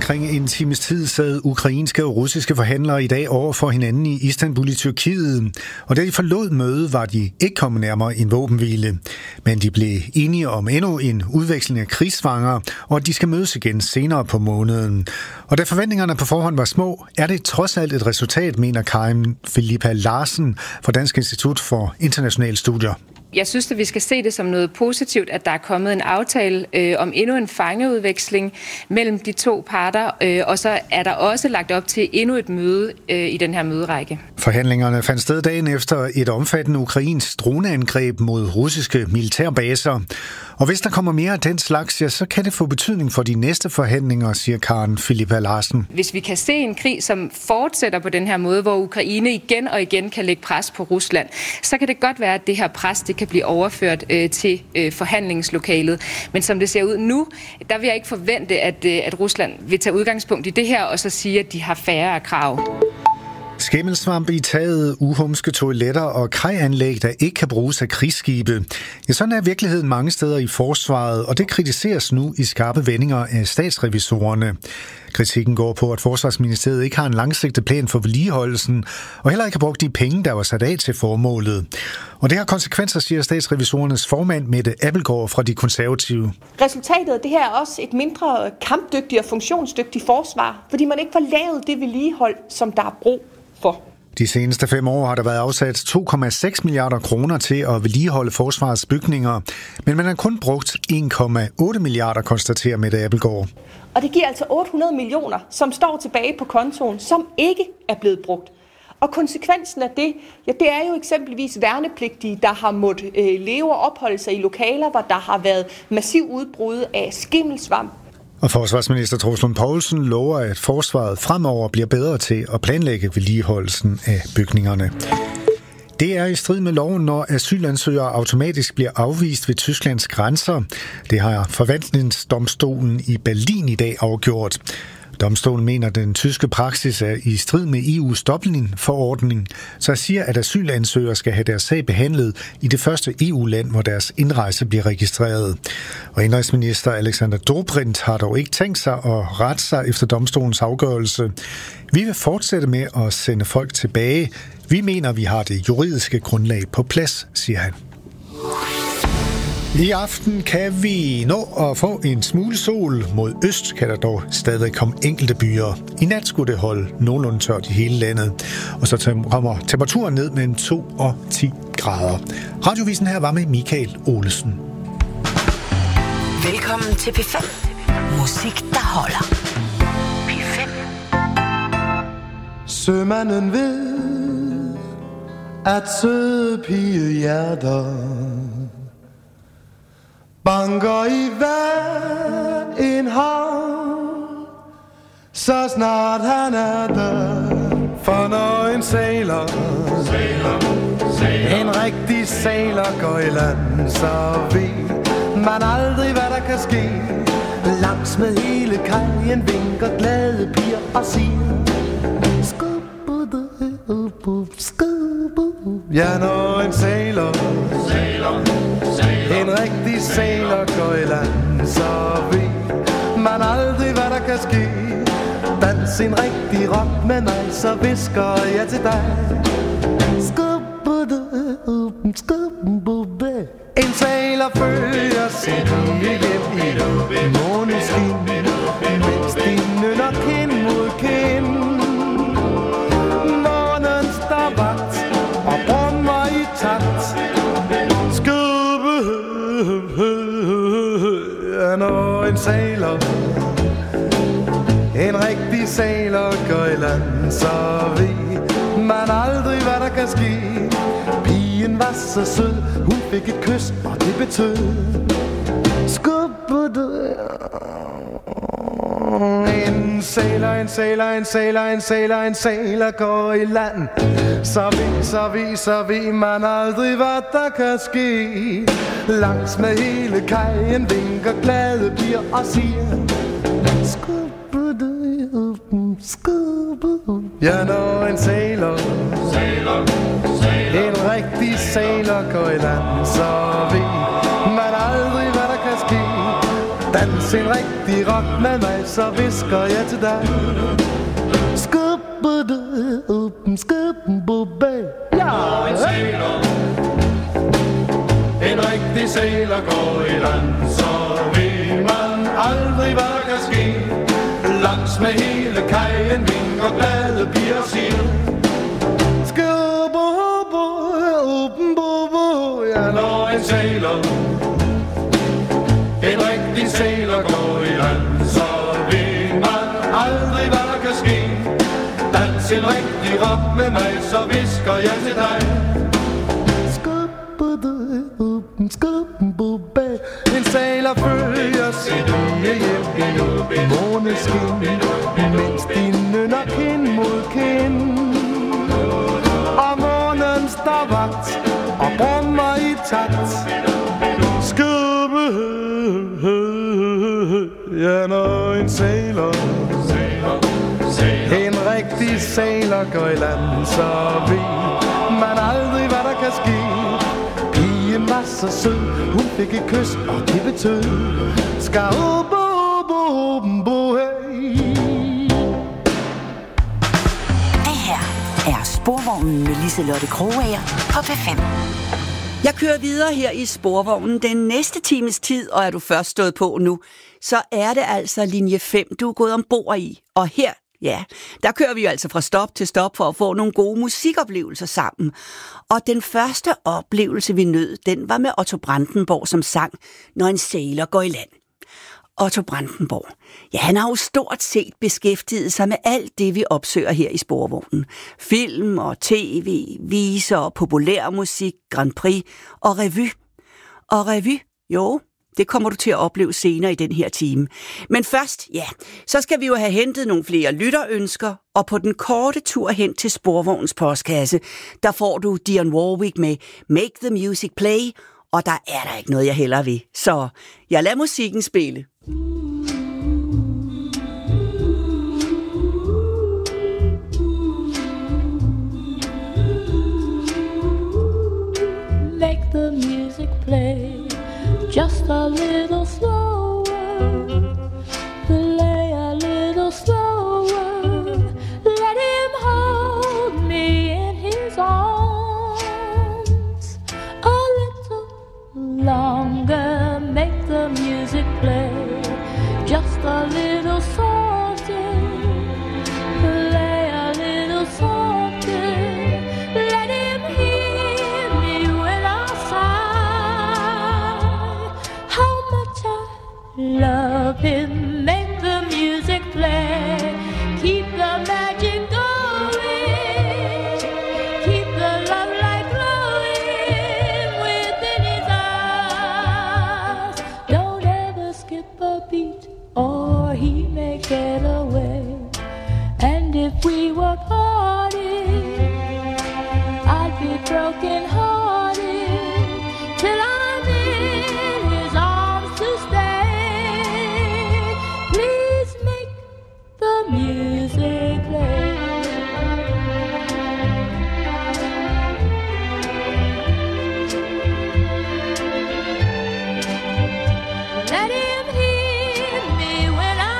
omkring en times tid sad ukrainske og russiske forhandlere i dag over for hinanden i Istanbul i Tyrkiet. Og da de forlod mødet, var de ikke kommet nærmere en våbenhvile. Men de blev enige om endnu en udveksling af krigsfanger, og at de skal mødes igen senere på måneden. Og da forventningerne på forhånd var små, er det trods alt et resultat, mener Karin Filippa Larsen fra Dansk Institut for Internationale Studier. Jeg synes, at vi skal se det som noget positivt, at der er kommet en aftale om endnu en fangeudveksling mellem de to parter, og så er der også lagt op til endnu et møde i den her møderække. Forhandlingerne fandt sted dagen efter et omfattende ukrainsk droneangreb mod russiske militærbaser. Og hvis der kommer mere af den slags, ja, så kan det få betydning for de næste forhandlinger, siger Karin Filippa Larsen. Hvis vi kan se en krig, som fortsætter på den her måde, hvor Ukraine igen og igen kan lægge pres på Rusland, så kan det godt være, at det her pres det kan blive overført til forhandlingslokalet. Men som det ser ud nu, der vil jeg ikke forvente, at Rusland vil tage udgangspunkt i det her og så sige, at de har færre krav. Skimmelsvamp i taget, uhumske toiletter og kajanlæg, der ikke kan bruges af krigsskibe. Ja, sådan er virkeligheden mange steder i forsvaret, og det kritiseres nu i skarpe vendinger af statsrevisorerne. Kritikken går på, at Forsvarsministeriet ikke har en langsigtet plan for vedligeholdelsen, og heller ikke har brugt de penge, der var sat af til formålet. Og det har konsekvenser, siger statsrevisorernes formand Mette Abildgaard fra De Konservative. Resultatet af det her er også et mindre kampdygtigt og funktionsdygtigt forsvar, fordi man ikke får lavet det vedligehold, som der er brug for. De seneste 5 år har der været afsat 2,6 milliarder kroner til at vedligeholde forsvarets bygninger, men man har kun brugt 1,8 milliarder, konstaterer Mette Abildgaard. Og det giver altså 800 millioner, som står tilbage på kontoen, som ikke er blevet brugt. Og konsekvensen af det, ja, det er jo eksempelvis værnepligtige, der har måttet leve og opholde sig i lokaler, hvor der har været massiv udbrud af skimmelsvamp. Og forsvarsminister Troels Lund Poulsen lover, at forsvaret fremover bliver bedre til at planlægge vedligeholdelsen af bygningerne. Det er i strid med loven, når asylansøgere automatisk bliver afvist ved Tysklands grænser. Det har forvaltningsdomstolen i Berlin i dag afgjort. Domstolen mener, at den tyske praksis er i strid med EU's Dublin-forordning, så siger, at asylansøgere skal have deres sag behandlet i det første EU-land, hvor deres indrejse bliver registreret. Og indrigsminister Alexander Dobrindt har dog ikke tænkt sig at rette sig efter domstolens afgørelse. Vi vil fortsætte med at sende folk tilbage. Vi mener, vi har det juridiske grundlag på plads, siger han. I aften kan vi nå at få en smule sol. Mod øst kan der dog stadig komme enkelte byer. I nat skulle det holde nogenlunde tørt i hele landet. Og så kommer temperaturen ned mellem 2 og 10 grader. Radiovisen her var med Michael Olesen. Velkommen til P5. Musik, der holder. P5. Sømanden ved, at søde pigehjerter banker i hver en havn, så snart han er der. For når en sailor, en rigtig sailor går i land, så ved man aldrig, hvad der kan ske. Langs med hele kajen vinker glade piger og siger ja, når en sailor, en rigtig sailor går i land, så ved man aldrig, hvad der kan ske. Dans en rigtig rock med mig, så visker jeg til dig. En sailor følger sin pige hjem i måneskin, mens de nynner kind mod kind. Månen står vagt og brummer i takt. Når en sailor, en rigtig sailor går i land, så ved man aldrig, hvad der kan ske. Pigen var så sød, hun fik et kys, og det betød en sailor, en sailor, en sailor, en sailor, en sailor går i land, så ved man aldrig, hvad der kan ske. Langs med hele kajen vinker glade piger og siger ja, når en sailor, en rigtig sailor går i land, så ved man aldrig, hvad der kan ske. Dans Dans en rigtig rock med mig, så visker jeg til dig. Ja, en sailor, en rigtig sailor går i land, så ved man aldrig, hvad der kan ske. Langs med hele kajen vinker glade piger og siger, når en sailor, en rigtig sailor går i land, så ved man aldrig, hvad der kan ske. Dans en rigtig rock med mig, så visker jeg til dig. En sailor følger sit hjem i måneskin, mens de nynner kind mod kind. Og månen står vagt og brummer i takt. Skubbe, ja, når en sailor, en rigtig sailor går i land, så ved man aldrig, hvad der kan ske. Pigen var så sød, hun fik et kys, og det betød Det her er Sporvognen med Liselotte Krogager på P5. Jeg kører videre her i Sporvognen den næste times tid, og er du først stået på nu, så er det altså linje 5, du er gået ombord i. Og her, ja, der kører vi jo altså fra stop til stop for at få nogle gode musikoplevelser sammen. Og den første oplevelse, vi nød, den var med Otto Brandenburg, som sang Når en sailor går i land. Otto Brandenburg, ja, han har jo stort set beskæftiget sig med alt det, vi opsøger her i Sporvognen. Film og tv, viser og populærmusik, Grand Prix og revy. Og revy, jo, det kommer du til at opleve senere i den her time. Men først, ja, så skal vi jo have hentet nogle flere lytterønsker, og på den korte tur hen til Sporvognens postkasse, der får du Dionne Warwick med Make the Music Play, og der er der ikke noget, jeg hellere vil. Så jeg lader musikken spille. Make the music play just a little slower, play a little slower, let him hold me in his arms a little longer, make the music play just a little softer, play a little softer, let him hear me when I sigh. How much I love him, make the music play, keep the magic going, keep the love light glowing within his eyes. Don't ever skip a beat or he may get away. And if we were parting, I'd be broken hearted till I'm in his arms to stay. Please make the music play. Let him hear me when I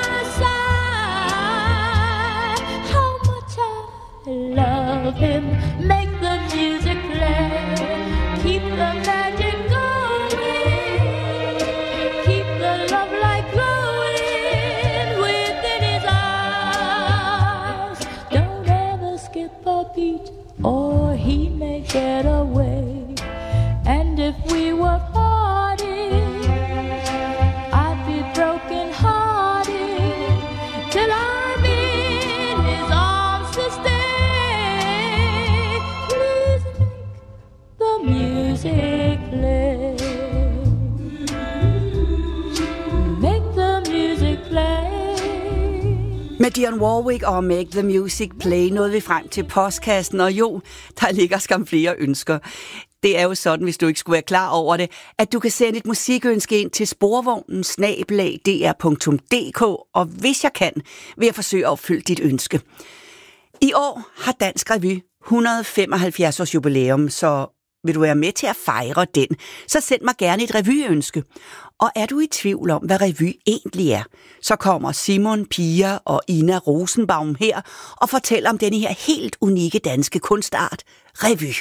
sigh. How much I love him. Make the music play. Keep the magic going. Keep the love light glowing within his eyes. Don't ever skip a beat or he may get away. And if we were parting, I'd be broken hearted till I'm in his arms to stay. Please make the music play. Make the music play. Med Dionne Warwick og Make the Music Play nåede vi frem til postkassen, og jo, der ligger skam flere ønsker. Det er jo sådan, hvis du ikke skulle være klar over det, at du kan sende et musikønske ind til sporvognen@dr.dk, og hvis jeg kan, vil jeg forsøge at opfylde dit ønske. I år har Dansk Revy 175 års jubilæum, så vil du være med til at fejre den, så send mig gerne et revyønske. Og er du i tvivl om, hvad revy egentlig er, så kommer Simon, Pia og Ina Rosenbaum her og fortæller om denne her helt unikke danske kunstart, revy.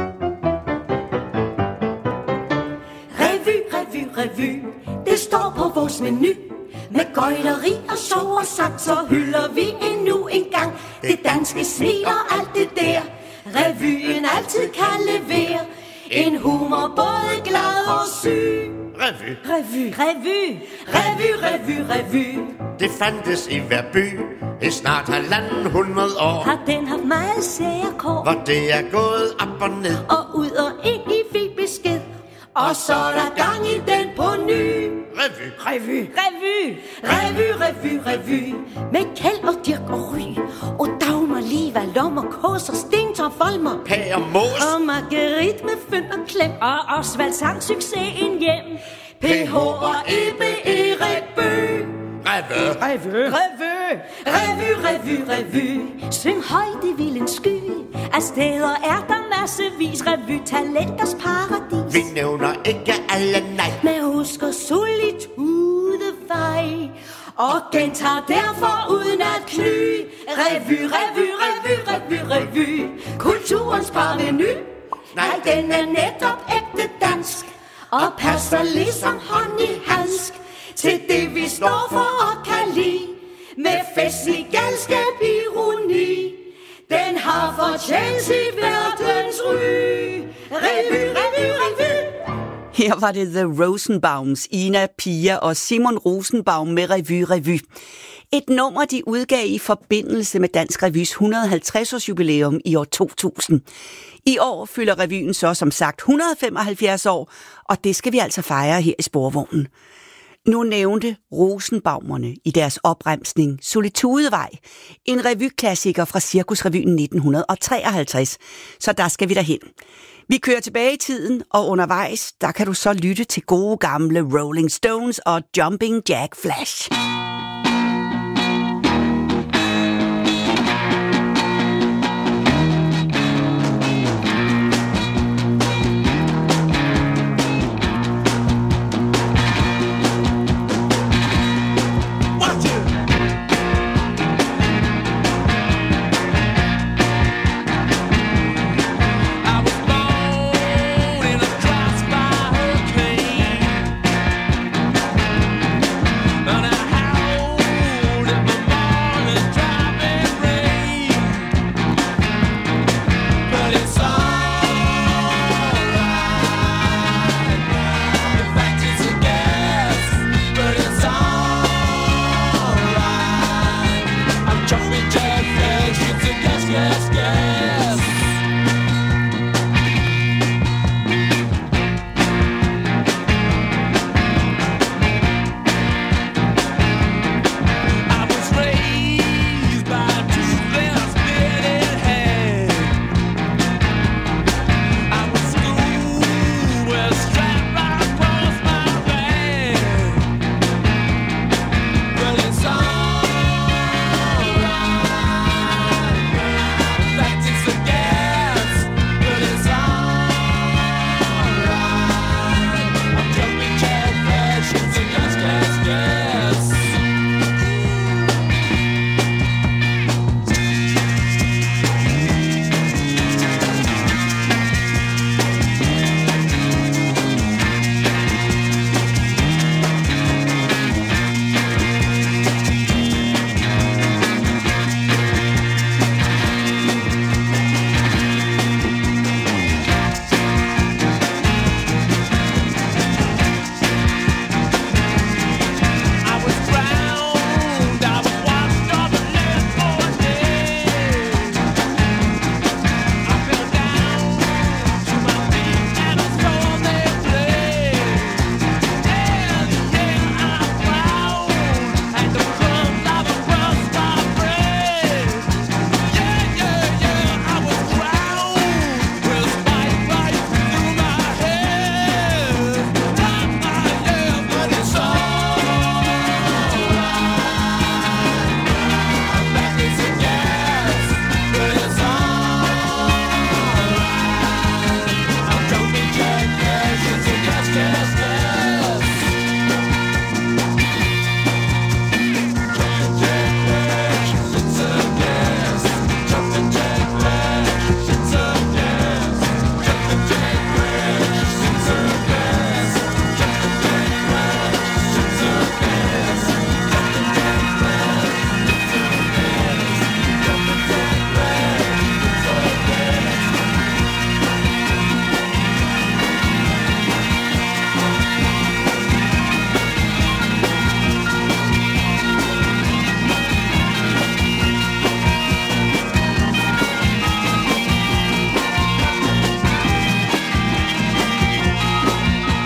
Revy, revy, revy, det står på vores menu. Med gøjleri og sjov og sang, så hylder vi endnu en gang det danske smil og alt det der. Revyen altid kan levere en humor både glad og syg. Revy. Revy, revy, revy, revy, revy. Det fandtes i hver by i snart 1.500 år. Har den haft meget særkår, hvor det er gået op og ned og ud og ind i fik besked. Og så er der gang i den på ny. Revy. Revy, revy, revy, revy, revy. Med Kjeld og Dirch og Ry og Dagmar, Liva, Lommer, Kås og Stentor, Volmer, Pag og Mos og Marguerite med Fynd og Klem. Og Osvald sang succesen hjem. PH og Ebbe Erik Bø. Revy. Revy, revy, revy, revy, revy. Syng højt i vildens sky. Af steder er der massevis. Revy, talenters paradis. Vi nævner ikke alle, nej. Men husker solitudevej og gentager derfor uden at kny. Revy, revy, revy, revy, revy. Kulturens parveny. Nej, den er netop ægte dansk og passer ligesom hånd i handsk til det vi står for og kan lide. Med festlig galskab, ironi. Den har fortjent sit verdens ry. Revy, revy, revy. Her var det The Rosenbaums, Ina, Pia og Simon Rosenbaum med Revy. Et nummer, de udgav i forbindelse med Dansk Revys 150-års jubilæum i år 2000. I år fylder revyen så som sagt 175 år, og det skal vi altså fejre her i Sporvognen. Nu nævnte Rosenbaumerne i deres opremsning Solitudevej, en revyklassiker fra Cirkusrevyen 1953, så der skal vi derhen. Vi kører tilbage i tiden, og undervejs, der kan du så lytte til gode gamle Rolling Stones og Jumping Jack Flash. And I have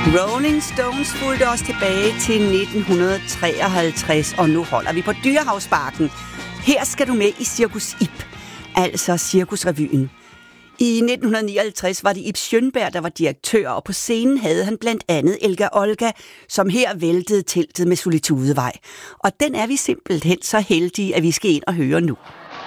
Rolling Stones fulgte os tilbage til 1953, og nu holder vi på Dyrehavsparken. Her skal du med i Cirkus Ib, altså Cirkusrevyen. I 1959 var det Ib Schønberg, der var direktør, og på scenen havde han blandt andet Elga Olga, som her væltede teltet med Solitudevej. Og den er vi simpelthen så heldige, at vi skal ind og høre nu.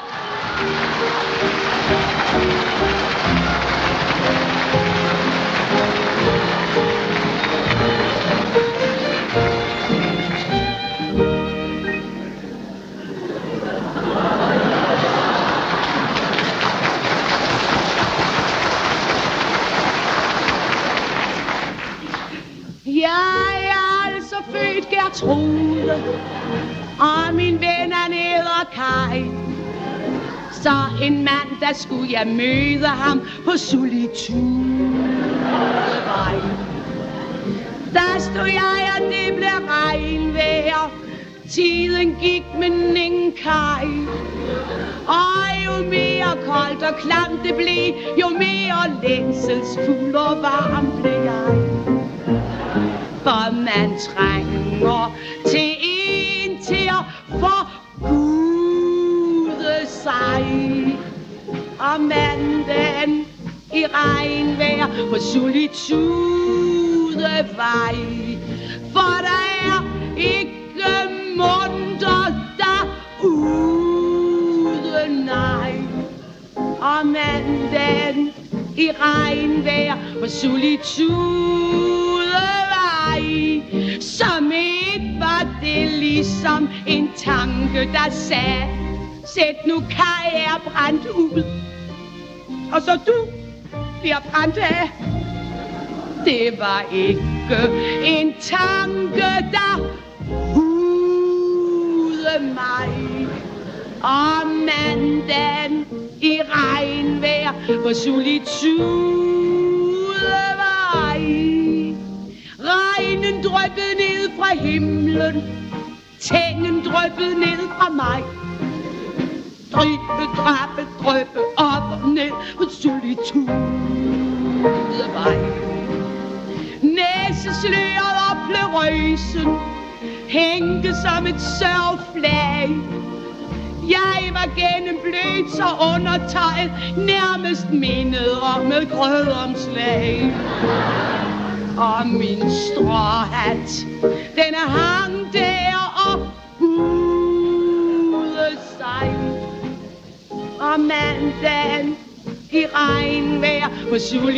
Jeg er altså født Gertrude, og min ven er neder Kaj. Så en mandag skulle jeg møde ham på Solitudevej. Der stod jeg, og det blev regnvejr. Tiden gik, men ingen Kaj. Og jo mere koldt og klamt det blev, jo mere længselsfuld og varm blev jeg. For man trænger til en til at forgude sig. Og mandagen i regnvejr på Solitudevej. For der er ikke munter derude, nej. Og mandagen i regnvejr på Solitudevej. Som ikke var det ligesom en tanke, der sagde: sæt nu Kaj er brændt ud, og så du bliver brændt af. Det var ikke en tanke, der hudede mig. Og mandagen i regnvejr på Solitudevej. Regnen dryppede ned fra himlen, tængen dryppede ned fra mig. Dryppe, drappe, dryppe op og ned på Solitudevej. Næsesløret og plørøsen hængte som et sørgflag. Jeg var gennemblødt så undertøjet, nærmest mindede om et grødomslag. Og min stråhat, den hang der og hudede sig. Og mandagen i regnvejr på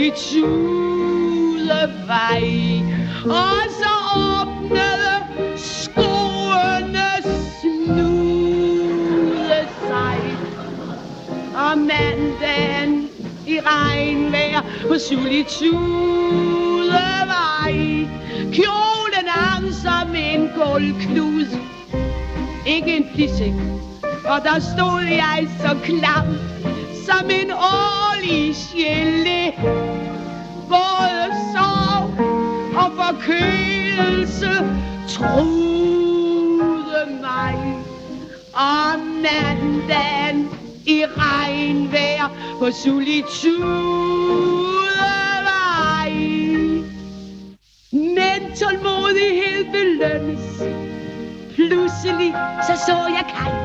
Solitudevej. Og så åbnede skoene snude sig. Og mandagen i regnvejr på Solitudevej. Kjolen hang som en gulvklud, ikke en plissing. Og der stod jeg så klam som en årlig gelé. Både sorg og forkølelse truede mig. Og mandagen i regnvejr på Solitudevej. Men tålmodighed belønnes. Pludselig så jeg Kaj.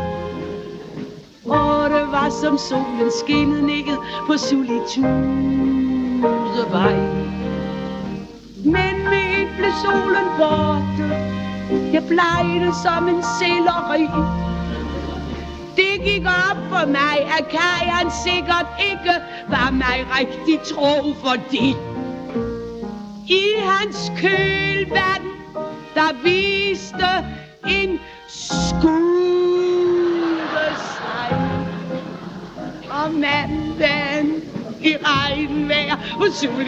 Og det var som solen skinnede ned på Solitudevej. Men med et blev solen borte. Jeg blegede som en selleri. Det gik op for mig, at Kaj han sikkert ikke var mig rigtig tro, fordi i hans kølvand, der viste en skude sig. Og mandagen i regnvejr på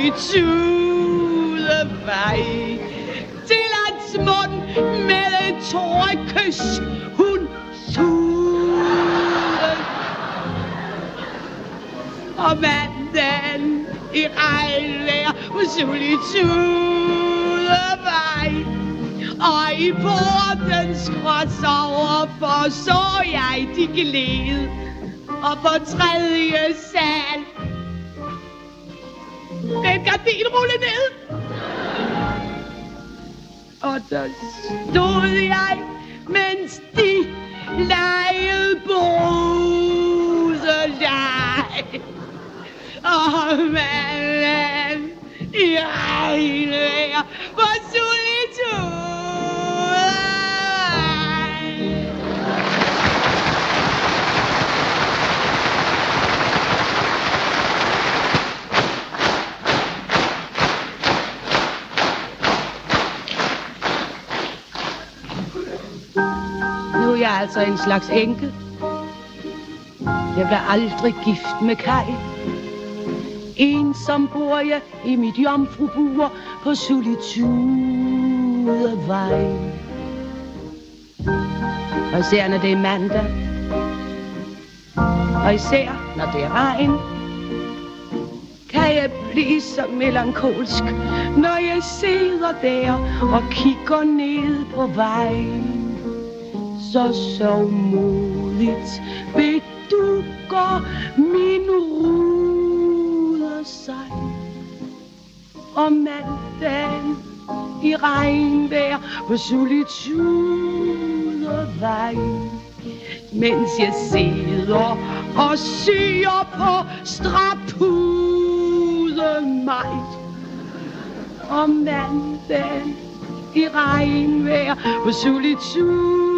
Solitudevej. Til hans mund med et tårekys hun sugede. Og mandagen i regnvejr på Solitudevej. Og i portens skrås overfor så jeg de glæde. Og på tredje sal den gardin rulle ned. Og der stod jeg, mens de legede bruseleg. Og manden i regnvejr på solitude. Nu er jeg altså en slags enke. Jeg bliver aldrig gift med Kai. Ensom bor jeg i mit jomfrubur på Solitudevej. Og især når det er mandag, og især når det er regn, kan jeg blive så melankolsk, når jeg sidder der og kigger ned på vejen. Så sørgmodigt bedukker min ruder sig. Og mandagen i regnvejr på Solitudevej. Mens jeg sidder og syr på strapudemejt. Og mandagen i regnvejr på Solitudevej.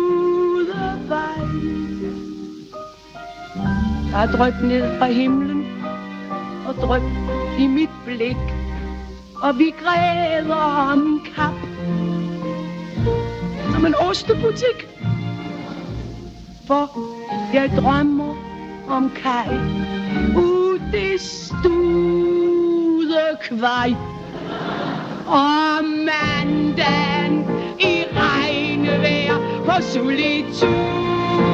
Der er dryp ned fra himlen og dryp i mit blik, og vi græder om kap som en ostebutik. For jeg drømmer om Kai ude studekvej. Og mandagen i regnvejr på Solitudevej.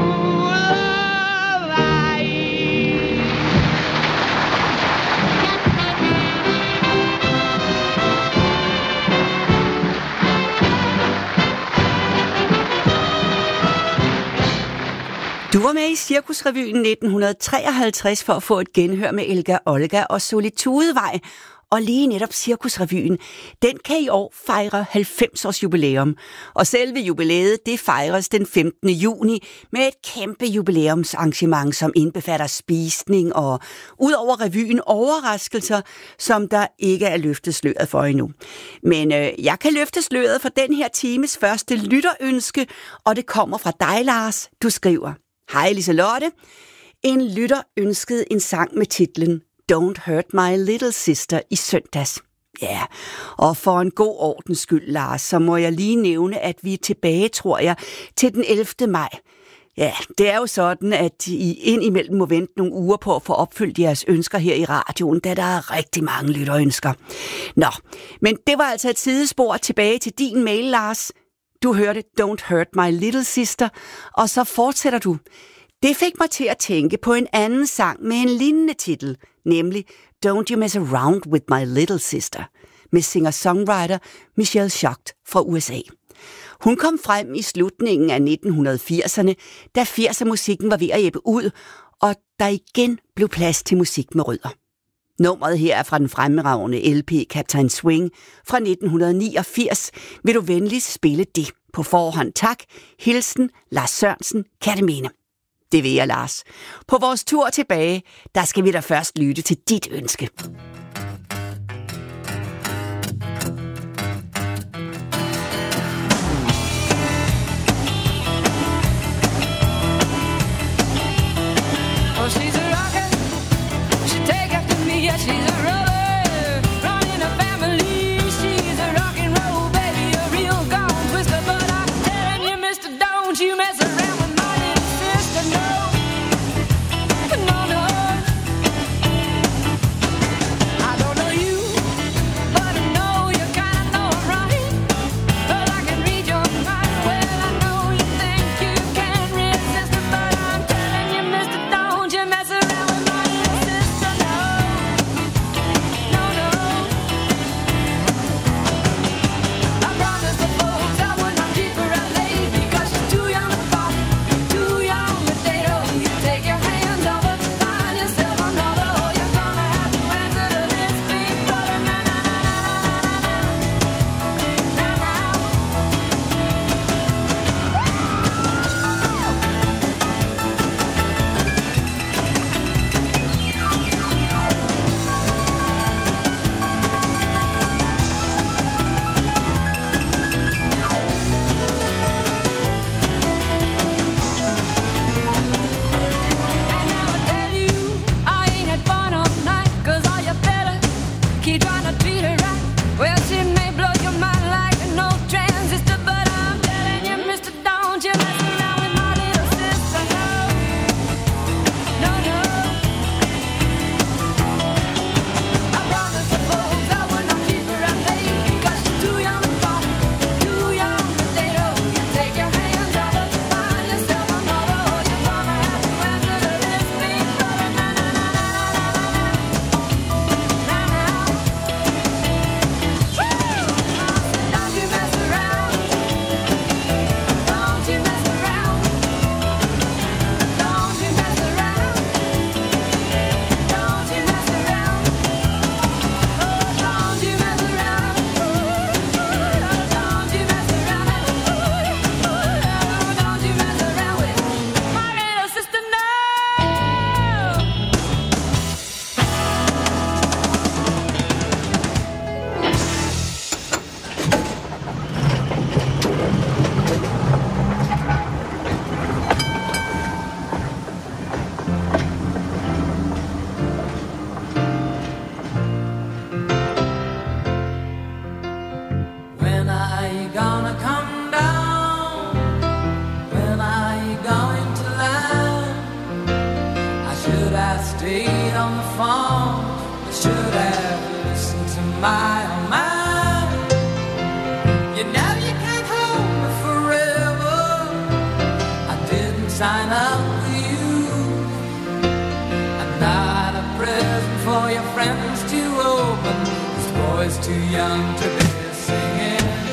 Du var med i Cirkusrevyen 1953 for at få et genhør med Elga Olga og Solitudevej. Og lige netop Cirkusrevyen, den kan i år fejre 90-års jubilæum. Og selve jubilæet, det fejres den 15. juni med et kæmpe jubilæumsarrangement, som indbefatter spisning og udover revyen overraskelser, som der ikke er løftet sløret for endnu. Men jeg kan løfte sløret for den her times første lytterønske, og det kommer fra dig, Lars. Du skriver: Hej Liselotte. En lytter ønskede en sang med titlen Don't Hurt My Little Sister i søndags. Ja, og for en god ordens skyld, Lars, så må jeg lige nævne, at vi er tilbage, tror jeg, til den 11. maj. Ja, det er jo sådan, at I indimellem må vente nogle uger på at få opfyldt jeres ønsker her i radioen, da der er rigtig mange lytterønsker. Nå, men det var altså et sidespor tilbage til din mail, Lars. Du hørte Don't Hurt My Little Sister, og så fortsætter du. Det fik mig til at tænke på en anden sang med en lignende titel, nemlig Don't You Mess Around With My Little Sister, med singer-songwriter Michelle Schacht fra USA. Hun kom frem i slutningen af 1980'erne, da 80'er-musikken var ved at ebbe ud, og der igen blev plads til musik med rødder. Nummeret her er fra den fremragende LP Captain Swing fra 1989. Vil du venligst spille det på forhånd? Tak. Hilsen Lars Sørensen, Katteminde. Det vil jeg, Lars. På vores tur tilbage, der skal vi da først lytte til dit ønske. fade on the phone. I should have listened to my own mind. You know you can't hold me forever. I didn't sign up for you. I'm not a present for your friends to open. This boy's too young to be singing.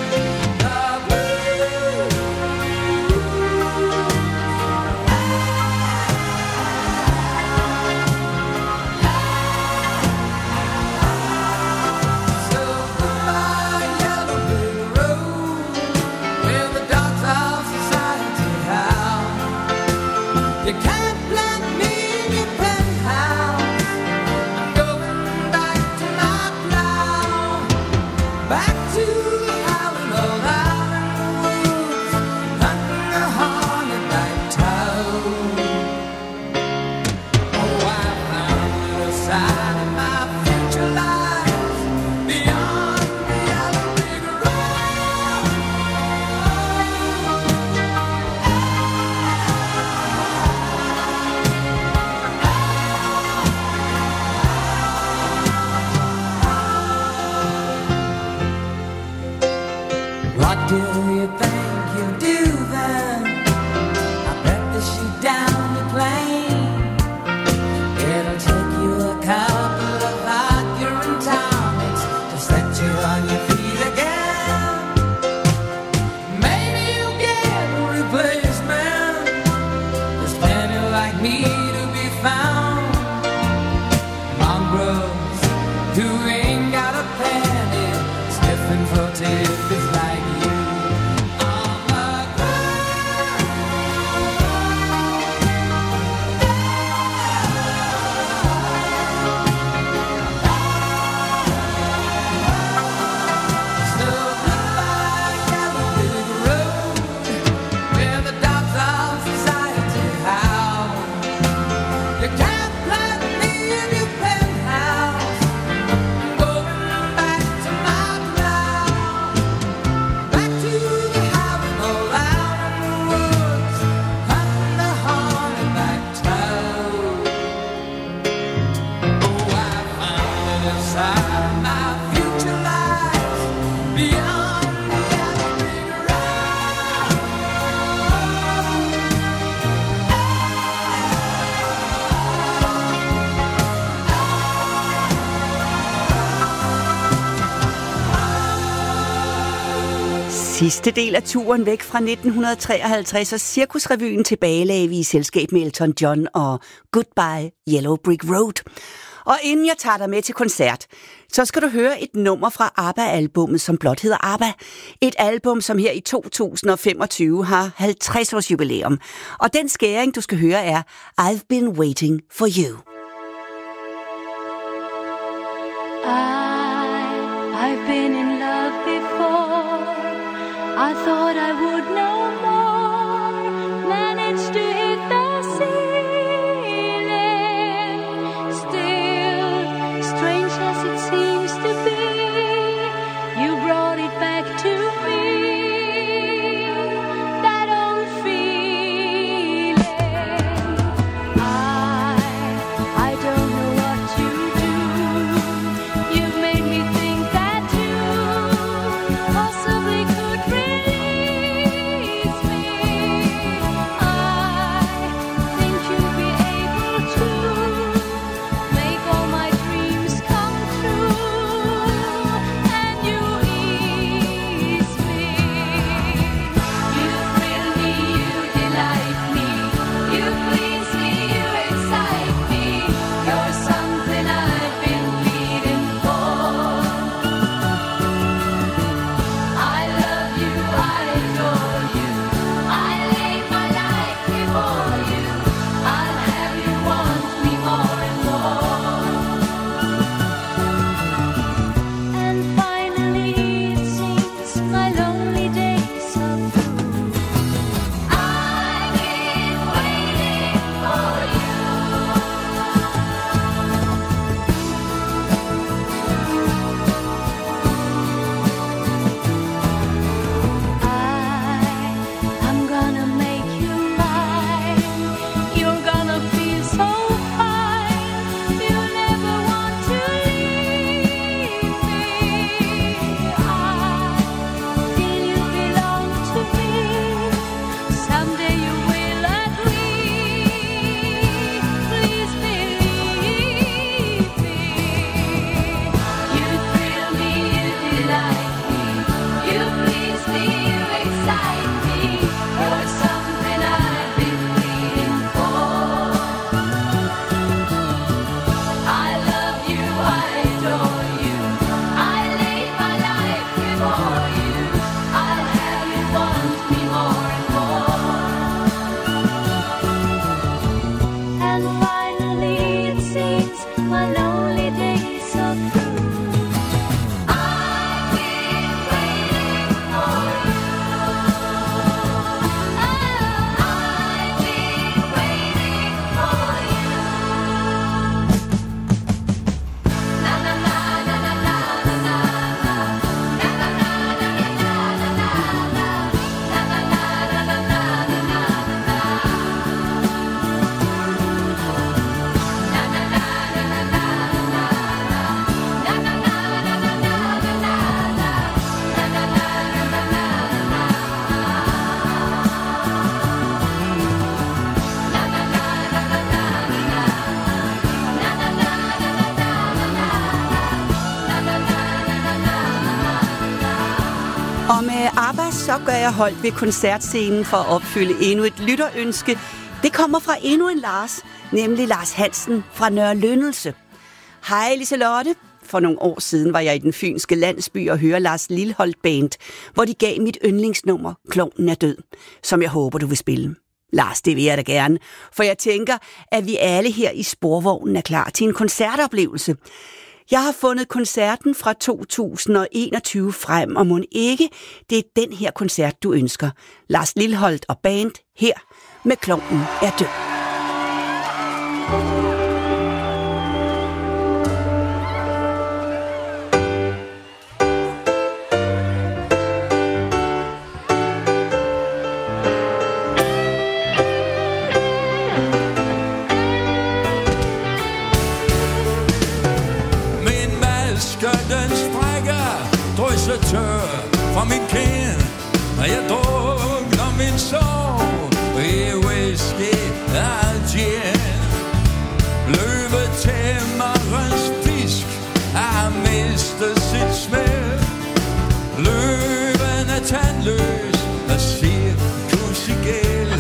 Sidste del af turen væk fra 1953 og Cirkusrevyen tilbagelagde vi i selskab med Elton John og Goodbye Yellow Brick Road. Og inden jeg tager dig med til koncert, så skal du høre et nummer fra ABBA-albummet, som blot hedder ABBA. Et album, som her i 2025 har 50 års jubilæum. Og den skæring, du skal høre, er I've Been Waiting for You. I've been in love before. I thought I would no more manage to hit the ceiling. Still, strange as it seems to be, you brought it back to me. That old feeling. I don't know what to do. You've made me think that you possibly could release Og med ABBA, så gør jeg holdt ved koncertscenen for at opfylde endnu et lytterønske. Det kommer fra endnu en Lars, nemlig Lars Hansen fra Nørre Lønnelse. Hej Liselotte. For nogle år siden var jeg i den fynske landsby og høre Lars Lilholt Band, hvor de gav mit yndlingsnummer, Klovnen er død, som jeg håber, du vil spille. Lars, det vil jeg da gerne, for jeg tænker, at vi alle her i Sporvognen er klar til en koncertoplevelse. Jeg har fundet koncerten fra 2021 frem, og mon ikke, det er den her koncert, du ønsker. Lars Lilholt og Band her med Klovnen er død. Tør fra min kind, og jeg drukner min sorg i whisky og gin. Løvetæmmerens pisk har mistet sit smæld. Løven er tandløs og cirkus i gæld.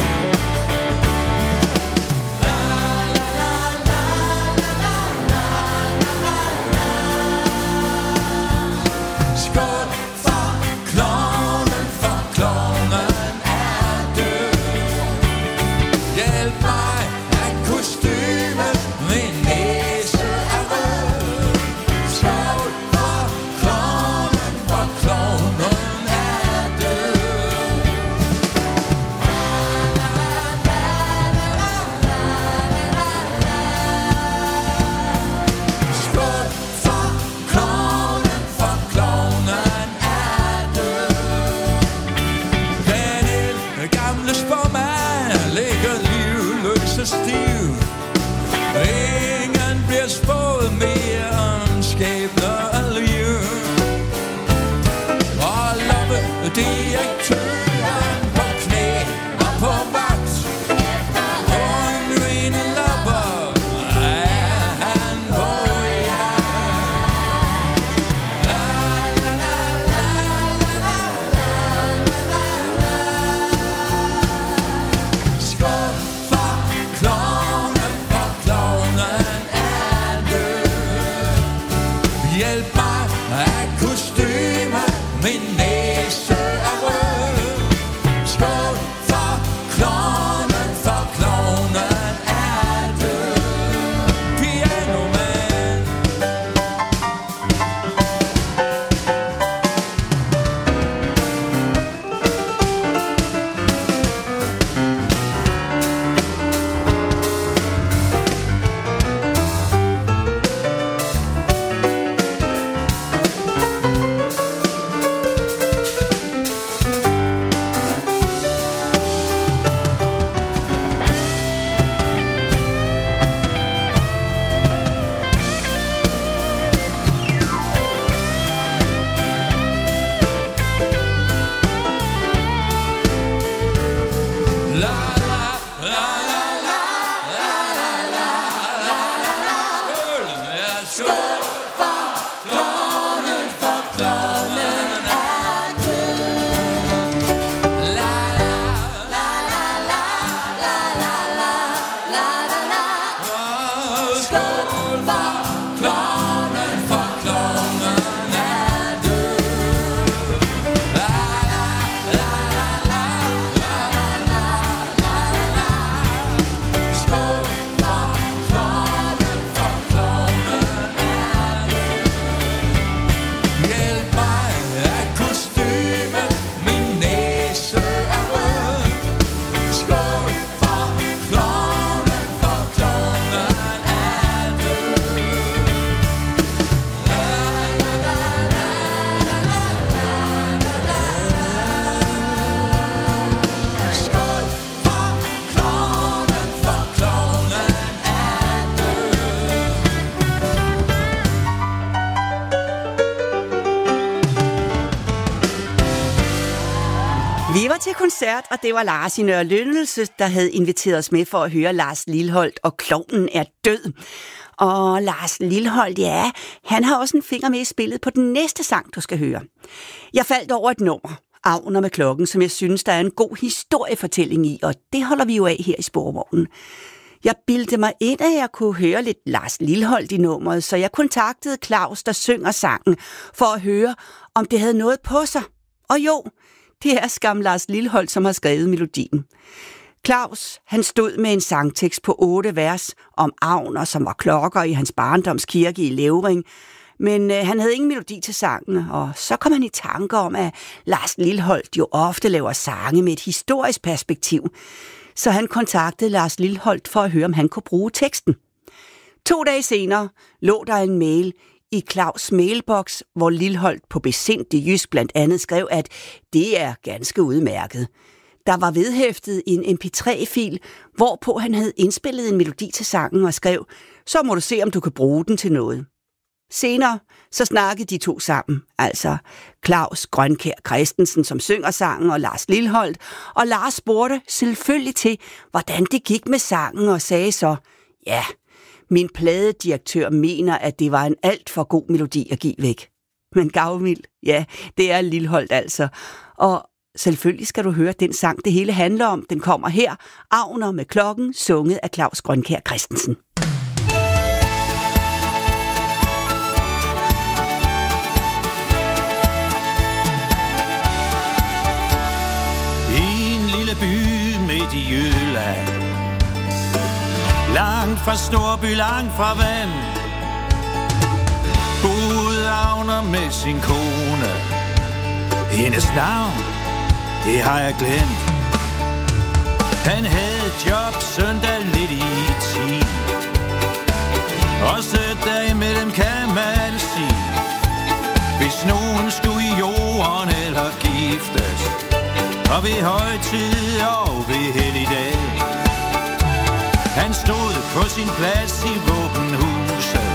til koncert, og det var Lars i Nørre Lyndelse, der havde inviteret os med for at høre Lars Lilholt, og Klovnen er død. Og Lars Lilholt, ja, han har også en finger med i spillet på den næste sang, du skal høre. Jeg faldt over et nummer, Agner med klokken, som jeg synes, der er en god historiefortælling i, og det holder vi jo af her i Sporvognen. Jeg bildte mig ind, at jeg kunne høre lidt Lars Lilholt i nummeret, så jeg kontaktede Claus, der synger sangen, for at høre, om det havde noget på sig. Og jo, det er skam Lars Lilholt, som har skrevet melodien. Claus, han stod med en sangtekst på 8 vers om agner, som var klokker i hans barndoms kirke i Levring, men han havde ingen melodi til sangen, og så kom han i tanker om, at Lars Lilholt jo ofte laver sange med et historisk perspektiv, så han kontaktede Lars Lilholt for at høre, om han kunne bruge teksten. 2 dage senere lå der en mail i Claus' mailbox, hvor Lilholt på besindig jysk blandt andet skrev, at det er ganske udmærket. Der var vedhæftet en mp3-fil, hvorpå han havde indspillet en melodi til sangen og skrev, så må du se, om du kan bruge den til noget. Senere så snakkede de 2 sammen, altså Claus Grønkær Christensen, som synger sangen, og Lars Lilholt, og Lars spurgte selvfølgelig til, hvordan det gik med sangen, og sagde så, ja, min pladedirektør mener, at det var en alt for god melodi at give væk. Men gavmild, ja, det er Lilholt altså. Og selvfølgelig skal du høre den sang, det hele handler om. Den kommer her, Agner med klokken, sunget af Claus Grønkær Christensen. By midt i Jylland, langt fra storby, langt fra vand, boede Agner med sin kone. Hendes navn, det har jeg glemt. Han havde job søndag lidt i 10, og søndag imellem kan man sige, hvis nogen skulle i jorden eller giftes, og ved højtid og ved helligdag. Han stod på sin plads i våbenhuset,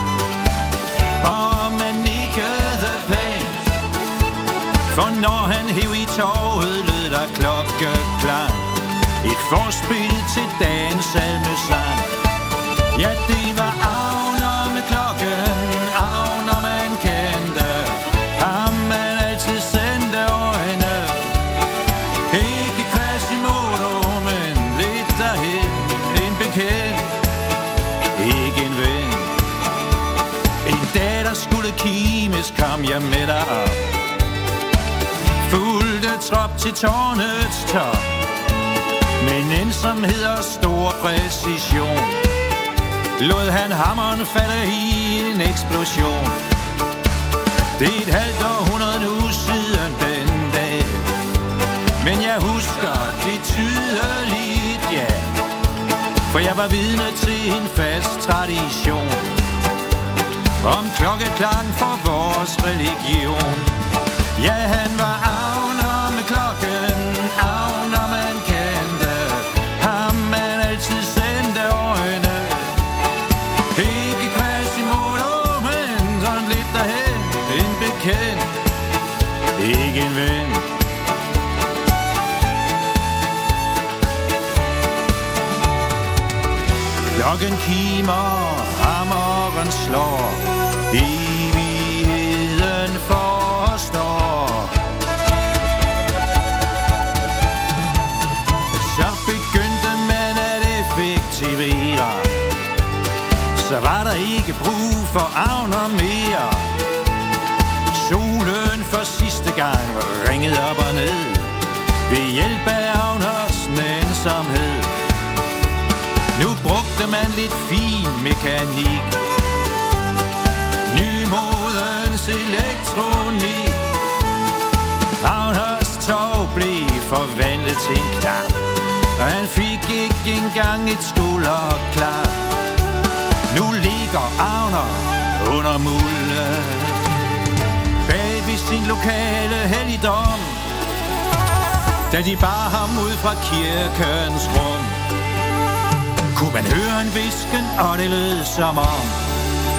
og man nikkede pænt, for når han hev i torvet, lød der klokkeklang, et forspil til dagens salmesang. Ja, det var Agner med klokken, Agner man kendte, ham man altid sendte øjne. Ikke Quasimodo, men lidt derhen, en bekendt, ikke en ven. En dag der skulle kimes, kom jeg med dig op, fulgte trop til tårnets top, med en ensomhed og stor præcision, lod han hammeren falde i en eksplosion. Det er et halvt århundrede nu siden den dag, men jeg husker det tydeligt, ja, for jeg var vidne til en fast tradition om klokkeklang for vores religion. Ja, han var Agner med klokken, Agner man kendte, ham man altid sendte øjne. Ikke Quasimodo, men sådan lidt derhen, en bekendt, ikke en ven. Klokken kimer, hammeren slår, evigheden forstår. Så begyndte man at effektivere, så var der ikke brug for Agner mere. Solen for sidste gang ringede op og ned, ved hjælp af Agners nænsomhed. Nu brugte man lidt fin mekanik, nymodens elektronik. Agners tog blev forvandlet til en knap, og han fik ikke engang et skulderklap. Nu ligger Agner under mulden, bag ved sin lokale helligdom, da de bar ham ud fra kirkens rum. Kunne man høre en hvisken, og det lød som om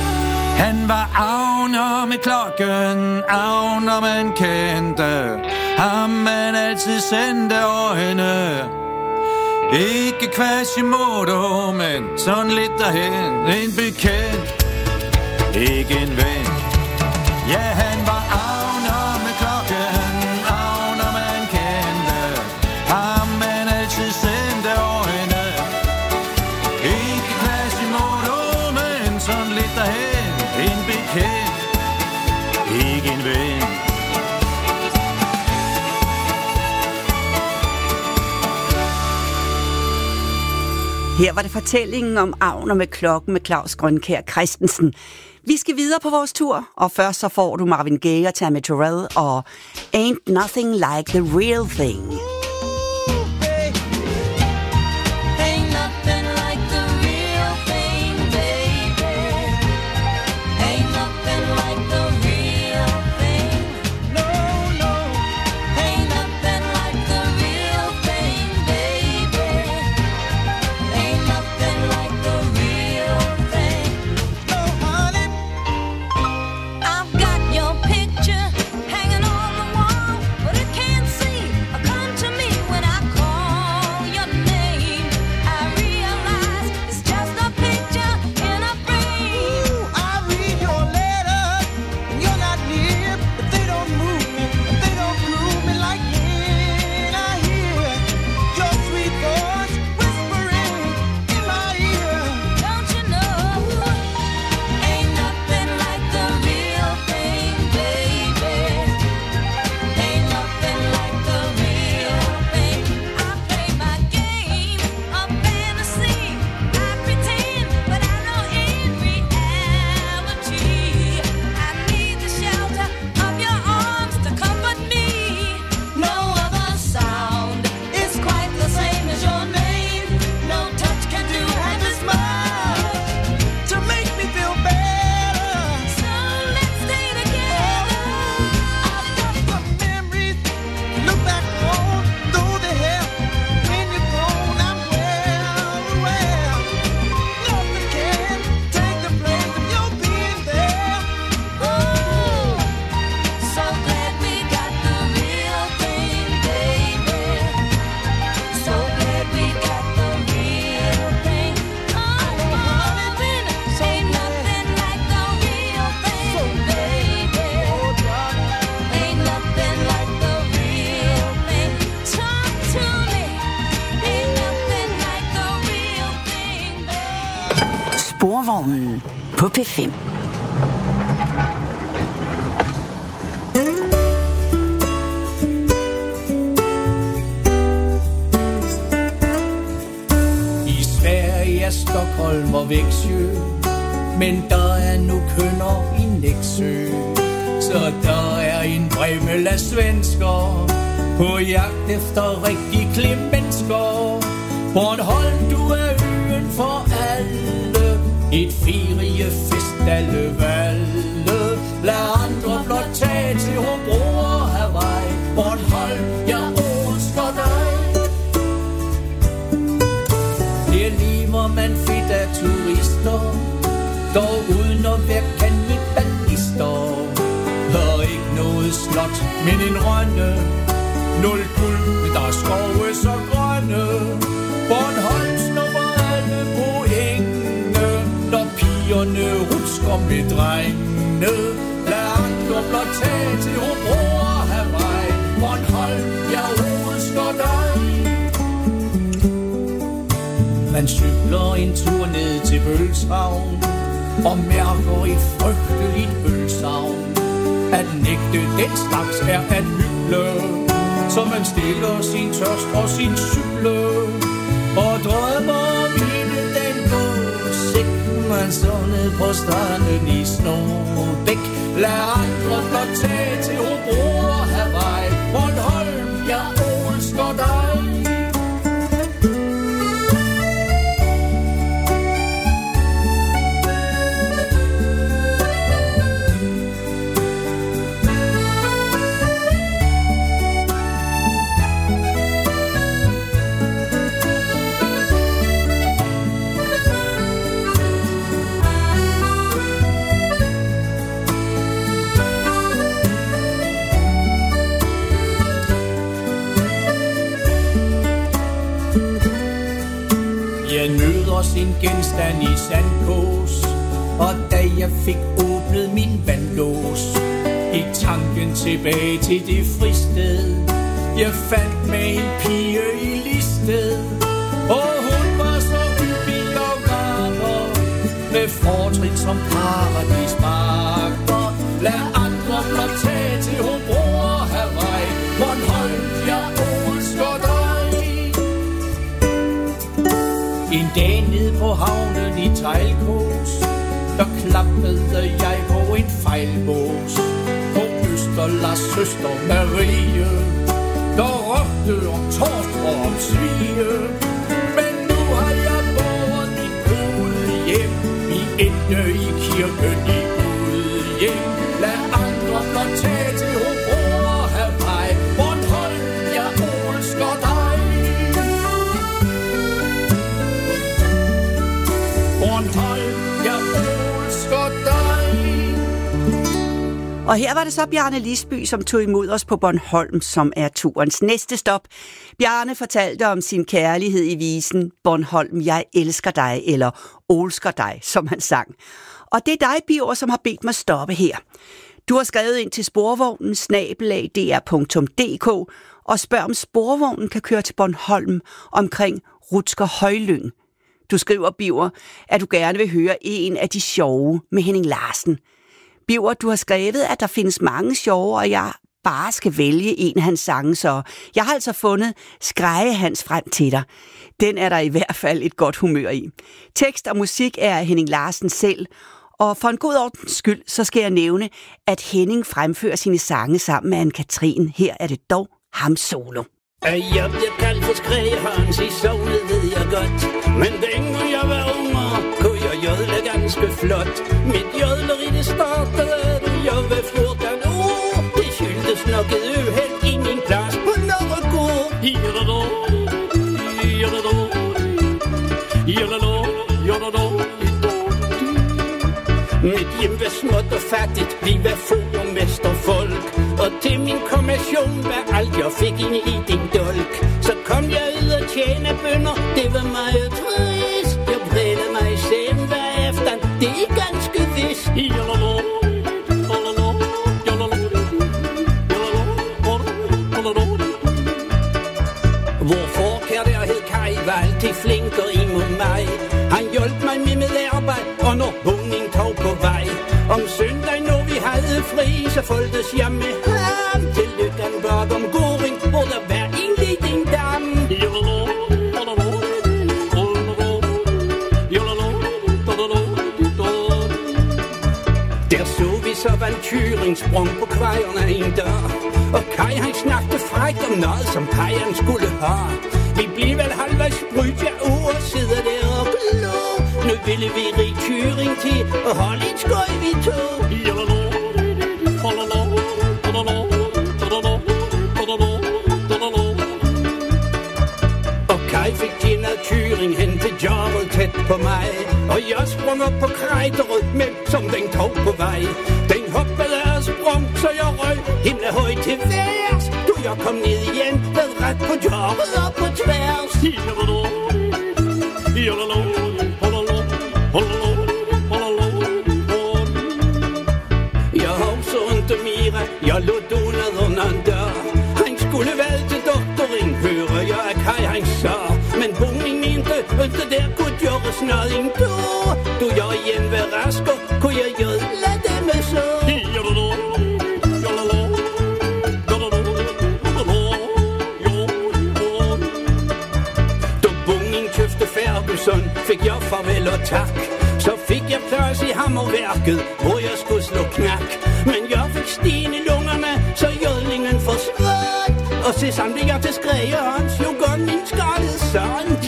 han var Agner med klokken, Agner man kendte, har man altid sendte øjne. Ikke Quasimodo, men sådan lidt derhen. En bekendt, ikke en ven. Ja, han var Agner med klokken, Agner man kendte. Har man altid sendte øjne. Ikke Quasimodo, men sådan lidt derhen. En bekendt, ikke en ven. Her var det fortællingen om Agner med klokken med Claus Grønkjær Christensen. Vi skal videre på vores tur, og først så får du Marvin Gaye og Tammy Terrell og Ain't Nothing Like the Real Thing. Sporvognen på P5. I Sverige er Stockholm og Växjö, men der er nu kønner i Nexø. Så der er en bræmmel af svensker på jagt efter rigtig klemensker. Bornholm, du er øen for alle, et feriefest alle valde. Lad andre blot tage til Hobro og Hawaii. Bornholm, jeg elsker dig. Der lever man fedt af turister, dog uden at være kannibalister. Har ikke noget slot, men en rønne. Nul guld, der er skove så grønne. Bornholm snupper alle pointene, når pigerne rusker med drengene. Lad andre blot tage til Hobro og Hawaii. Bornholm, jeg elsker dig. Man cykler en tur ned til Bølshavn og mærker et frygteligt ølsavn. At nægte den slags er at hylde, så man stiller sin tørst og sin cykle og drømmer om hende den gåsæk. Man står ned på stranden i Snorbæk. Lad andre blot tage til Hobro og Hawaii. Bornholm, jeg elsker dig. sin genstand i sandkås. Og da jeg fik åbnet min vandlås, gik tanken tilbage til det fristed, jeg fandt med en pige i Listed. Og hun var så hyppig og varmer, med fortrin som paradismarker. Lad andre blot tage til Hobro og Hawaii, Bornholm, jeg elsker dig. En dag nede på havnen i Tejlkås, der klappede jeg på en fejlbås. På Østerlars søster Marie, der råbte om torsk og om svige. Men nu har jeg båret mit gode hjem, vi endte i kirken i Gudhjem. Lad andre blot tage til Hobro og Hawaii, Bornholm, jeg elsker dig. Bornholm, jeg elsker dig. Og her var det så Bjarne Lisby, som tog imod os på Bornholm, som er turens næste stop. Bjarne fortalte om sin kærlighed i visen Bornholm, jeg elsker dig, eller olsker dig, som han sang. Og det er dig, Birger, som har bedt mig stoppe her. Du har skrevet ind til sporvognen @dr.dk og spørger, om sporvognen kan køre til Bornholm omkring Rutsker Højlyng. Du skriver, Birger, at du gerne vil høre en af de sjove med Henning Larsen. Birger, du har skrevet, at der findes mange sjove, og jeg bare skal vælge en af hans sange, så jeg har altså fundet Skreje Hans frem til dig. Den er der i hvert fald et godt humør i. Tekst og musik er Henning Larsen selv, og for en god ordens skyld, så skal jeg nævne, at Henning fremfører sine sange sammen med Anne-Katrin. Her er det dog ham solo. Jeg bliver kaldt for Skræhans i sovnet, ved jeg godt. Men dengang jeg var unger, kunne jeg jødle ganske flot. Mit jødleri det startede, da jeg var 14 år. Det skyldtes nok et uheld i min plads på Nørregård. Mit hjem var småt og fattigt, vi var få og mesterfolk. Og til min kommission var alt jeg fik ind i din dolk. Så kom jeg ud og tjene bønder, det var meget trist. Jeg brælede mig i sæben hver aften, det er ganske vist. Hvor forkærlighed Kai var altid flinkere imod mig. Han hjalp mig med arbejde, og når boning tog på vej. Om søndag, når vi havde fri, så foldtes jeg med ham til lykken bag om Goring, hvor der var en liten dam. Der så vi så Valkyring sprang på kvejerne en dag. Og Kai han snakkede frækt om noget, som Kajan skulle have. Vi blev vel halvvejs brydt, ja, og sidder der og glå. Nu ville vi rig Kyring til, og holde et skøj vi to. Og Kai fik tjenet Kyring hen til jobbet tæt på mig. Og jeg sprang op på Krejterød, men som den tog på vej. Den hoppede og sprang, så jeg røg himmelhøjt til værs. Du jeg kom ned igen, ved ret på jobbet og på tværs. Jeg hovsa inte mera, jeg lå donad under en dør. Han skulle vel til doktoring, hører jeg at Kai han sa. Men boning mente, efter der kunne gjøres noget endå. Du jeg igen var rasker, kunne jeg jødle det med så. Da boning købte Ferguson, fik jeg farvel og tak. Så fik jeg plads i hammerværket, hvor jeg skulle slå knak. Men jeg fik sten i lungerne, så jødlingen forsvandt. Og så samlede jeg til Skræhans, jo godt min skaldede sand.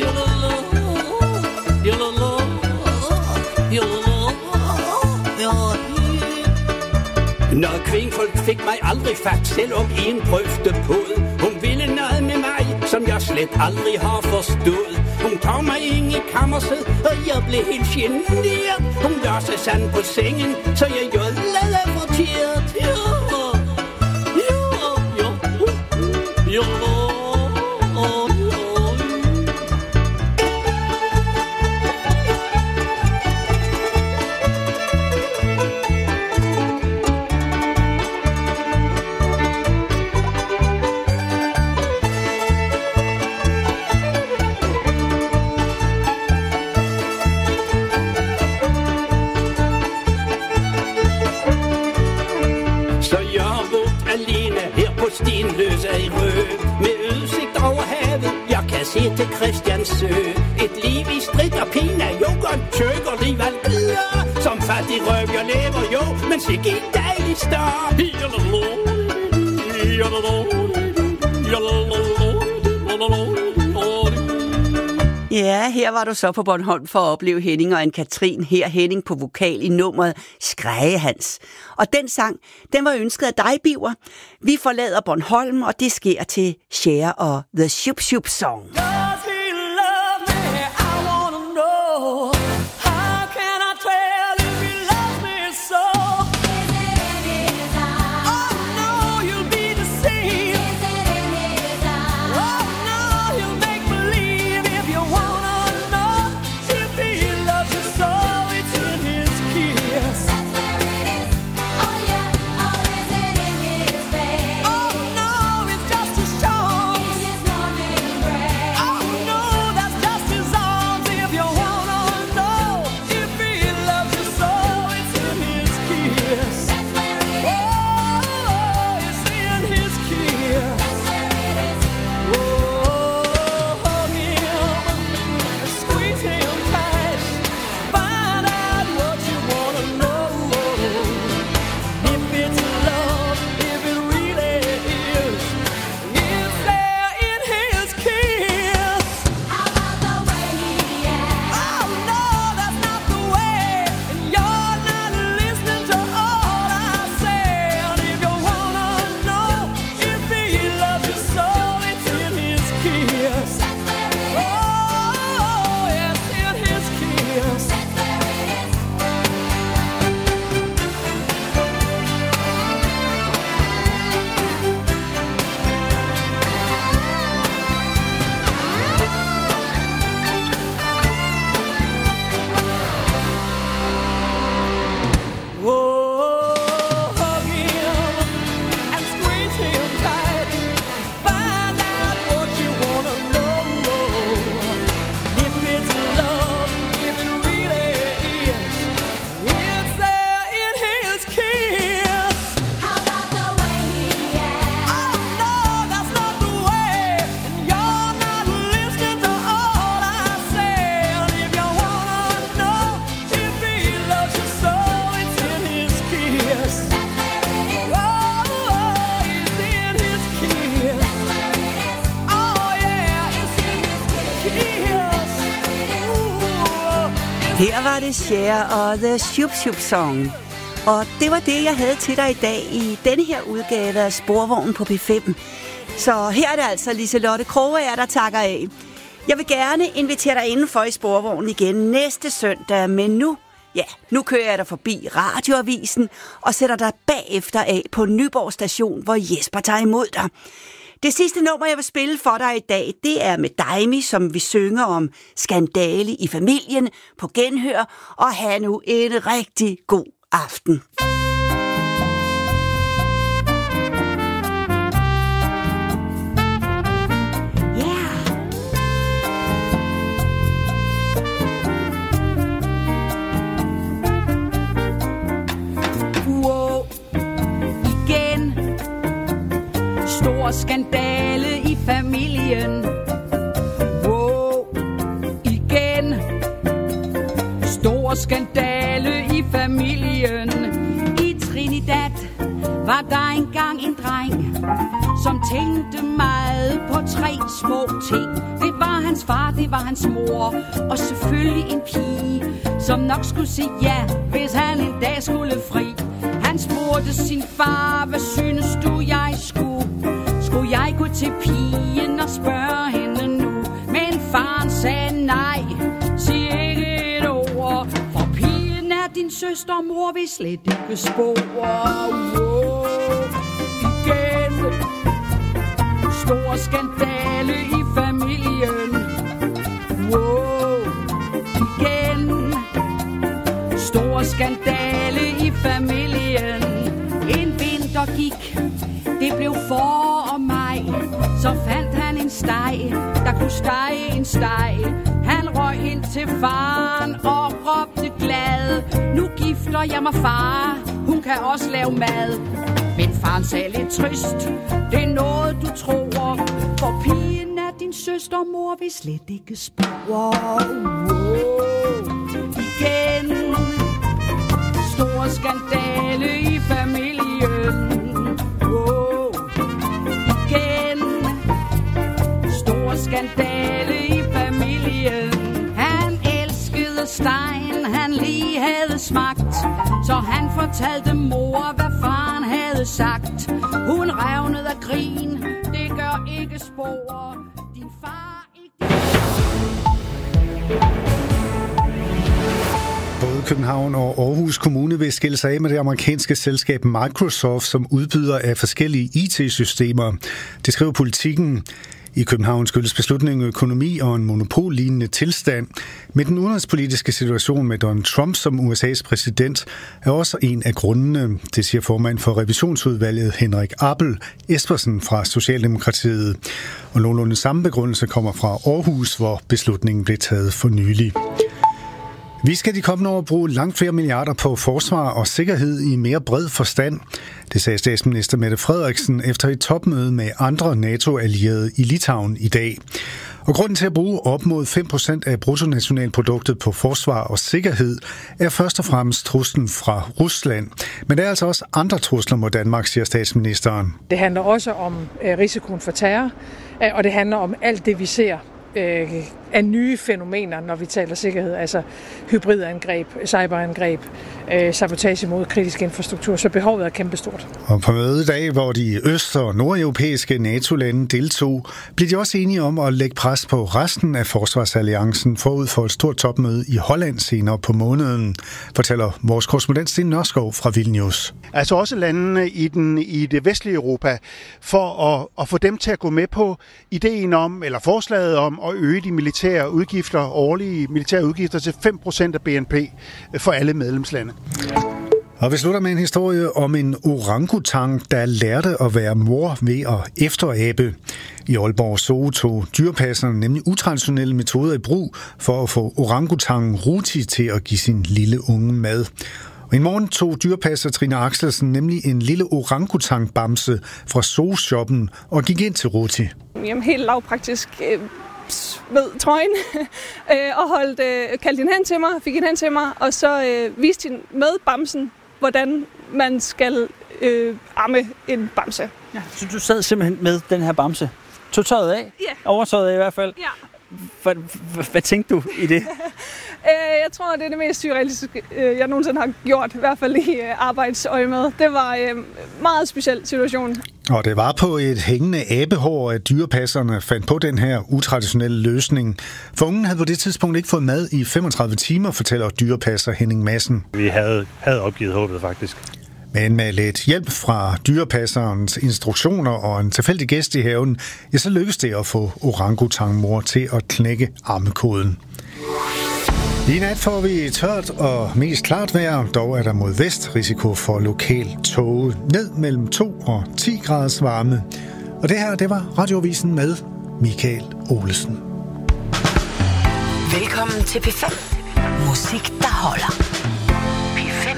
Når kvindfolk fik mig aldrig fat, selvom en prøvede på. Hun ville noget med mig, som jeg slet aldrig har forstået. Hun tog mig ind i kammerset, og jeg blev helt generet. Hun lå sig sand på sengen, så jeg jødlede fortjert. stenløse i rød. Med udsigt over havet, jeg kan se til Christiansø. Et liv i strid og pina, yoghurt, tøk og rival videre. Som fattig røv, jeg lever jo, men sikke en dejlig start. Ja, her var du så på Bornholm for at opleve Henning og Anne-Katrin. Her Henning på vokal i nummeret Skrægehans. Og den sang, den var ønsket af dig, Biver. Vi forlader Bornholm, og det sker til Cher og The Shoop Shoop Song. Her var det Cher og The Shoop Shoop Song. Og det var det, jeg havde til dig i dag i denne her udgave af Sporvognen på P5. Så her er det altså Liselotte Krogager, der takker af. Jeg vil gerne invitere dig indenfor i Sporvognen igen næste søndag, men nu kører jeg dig forbi Radioavisen og sætter dig bagefter af på Nyborg Station, hvor Jesper tager imod dig. Det sidste nummer, jeg vil spille for dig i dag, det er med Daimi, som vi synger om skandale i familien på genhør, og have nu en rigtig god aften. Stor skandale i familien. Wow, igen. Stor skandale i familien. I Trinidad var der engang en dreng, som tænkte meget på 3 små ting. Det var hans far, det var hans mor, og selvfølgelig en pige, som nok skulle sige ja, hvis han en dag skulle fri. Han spurgte sin far, hvad synes du, jeg skulle? Skulle jeg gå til pigen og spørge hende nu? Men faren sagde nej, sig ikke et ord, for pigen er din søster, mor, vi slet ikke spore. Wow, igen. Stor skandale i familien. Wow, igen. Stor skandale i familien. En vinter gik, det blev forår og maj. Så fandt han en steg, der kunne stege en steg. Han røg ind til faren og råbte glad: nu gifter jeg mig, far, hun kan også lave mad. Men faren sagde lidt trist, det er noget du tror, for pigen er din søster, mor vil slet ikke spore. Igen, stor skandale i familien. Igen, stor skandale i familien. Han elskede Stein, han lige havde smagt, så han fortalte mor, hvad faren havde sagt. Hun revnede af grin, det gør ikke spor. Din far ikke... Både København og Aarhus Kommune vil skille sig af med det amerikanske selskab Microsoft som udbyder af forskellige IT-systemer. Det skriver Politikken. I København skyldes beslutningen økonomi og en monopollignende tilstand. Men den udenrigspolitiske situation med Donald Trump som USA's præsident er også en af grundene, det siger formand for revisionsudvalget Henrik Appel Espersen fra Socialdemokratiet. Og nogenlunde samme begrundelse kommer fra Aarhus, hvor beslutningen blev taget for nylig. Vi skal de kommende år bruge langt flere milliarder på forsvar og sikkerhed i mere bred forstand. Det sagde statsminister Mette Frederiksen efter et topmøde med andre NATO-allierede i Litauen i dag. Og grunden til at bruge op mod 5% af bruttonationalproduktet på forsvar og sikkerhed er først og fremmest truslen fra Rusland. Men der er altså også andre trusler mod Danmark, siger statsministeren. Det handler også om risikoen for terror, og det handler om alt det, vi ser af nye fænomener, når vi taler sikkerhed, altså hybridangreb, cyberangreb, sabotage mod kritisk infrastruktur, så behovet er kæmpestort. Og på mødet i dag, hvor de øst- og nordeuropæiske NATO-lande deltog, blev de også enige om at lægge pres på resten af forsvarsalliancen forud for et stort topmøde i Holland senere på måneden, fortæller vores korrespondent Sten Nørskov fra Vilnius. Altså også landene i det vestlige Europa, for at få dem til at gå med på ideen om, eller forslaget om at øge de årlige militære udgifter til 5% af BNP for alle medlemslande. Og vi slutter med en historie om en orangutang, der lærte at være mor ved at efterabe. I Aalborg Zoo tog dyrepasserne nemlig utraditionelle metoder i brug for at få orangutangen Ruti til at give sin lille unge mad. Og en morgen tog dyrepasser Trine Axelsen nemlig en lille orangutang-bamse fra Zoo-shoppen og gik ind til Ruti. Jamen helt lavpraktisk med trøjen og kaldte hende hen til mig, fik hende hen til mig, og så viste hende med bamsen, hvordan man skal amme en bamse. Ja, så du sad simpelthen med den her bamse? Tog tøjet af? Ja. Overtøjet af i hvert fald? Ja. Hvad tænkte du i det? Jeg tror, det er det mest surrealistiske, jeg nogensinde har gjort, i hvert fald i arbejdsøje med. Det var en meget speciel situation. Og det var på et hængende abehår, at dyrepasserne fandt på den her utraditionelle løsning. For ungen havde på det tidspunkt ikke fået mad i 35 timer, fortæller dyrepasser Henning Madsen. Vi havde opgivet håbet faktisk. Men med lidt hjælp fra dyrepasserens instruktioner og en tilfældig gæst i haven, ja, så lykkedes det at få orangutangmor til at knække ammekoden. I nat får vi tørt og mest klart vejr, dog er der mod vest risiko for lokal tåge ned mellem 2 og 10 graders varme. Og det her, det var Radioavisen med Michael Olesen. Velkommen til P5. Musik, der holder. P5.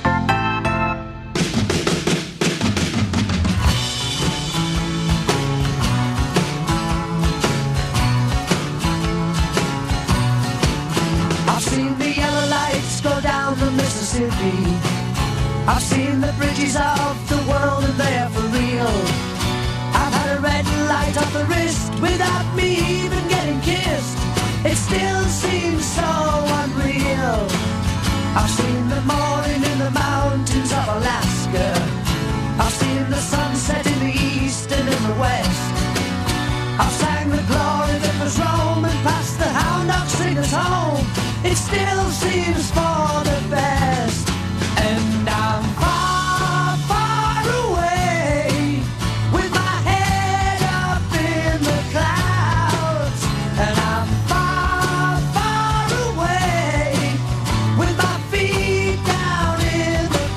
I've seen the yellow lights go down the Mississippi. I've seen the bridges of the world and they're for real. I've had a red light up the wrist without me even getting kissed. It still seems so unreal. I've seen the morning in the mountains of Alaska. I've seen the sunset in the east and in the west. I've sang the glory that was Rome and passed the hound dog singers home. It still seems for the best. And I'm far, far away with my head up in the clouds. And I'm far, far away with my feet down in the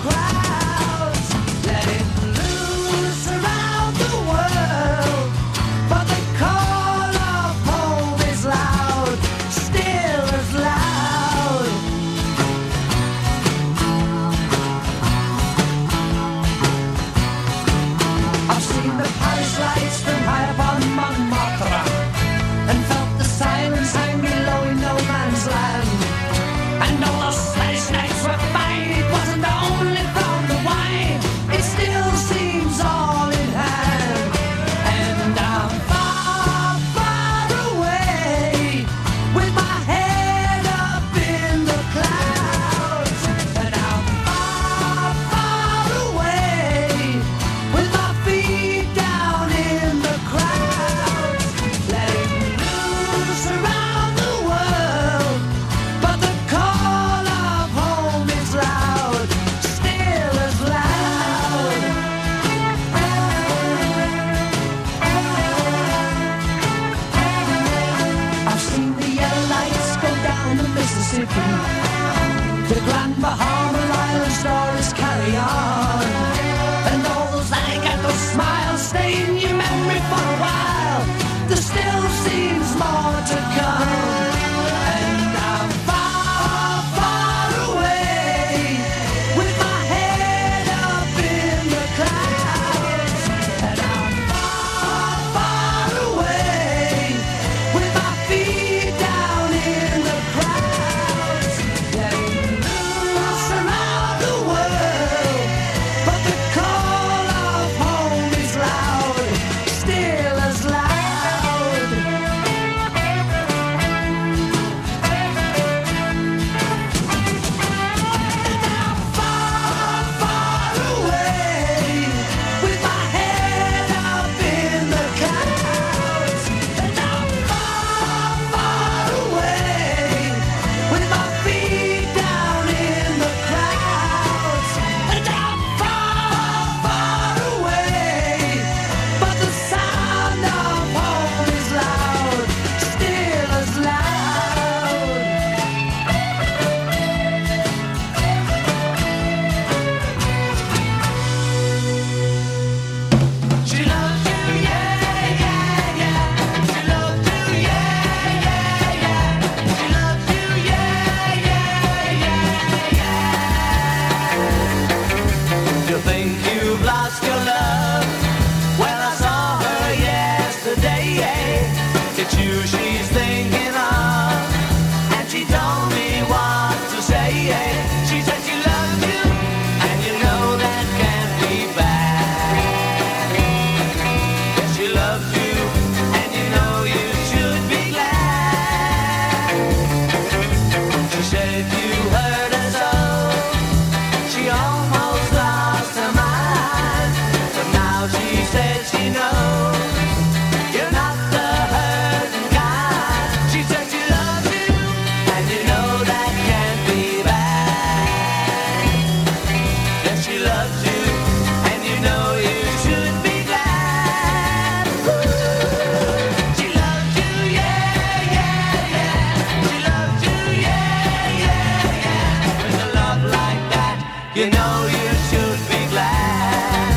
you think you've lost your love? Well, I saw her yesterday. It's you she's thinking of, and she told me what to say. She said she loved you, and you know that can't be bad. Yes, she loved you, and you know you should be glad. She said you hurt her so, she almost lost her mind. But now she says she knows you're not the hurting kind. She said she loves you, and you know that can't be bad. Yes, she loves you, and you know you should be glad. She loves you, yeah, yeah, yeah. She loves you, yeah, yeah, yeah. With a love like that, you know you should be glad.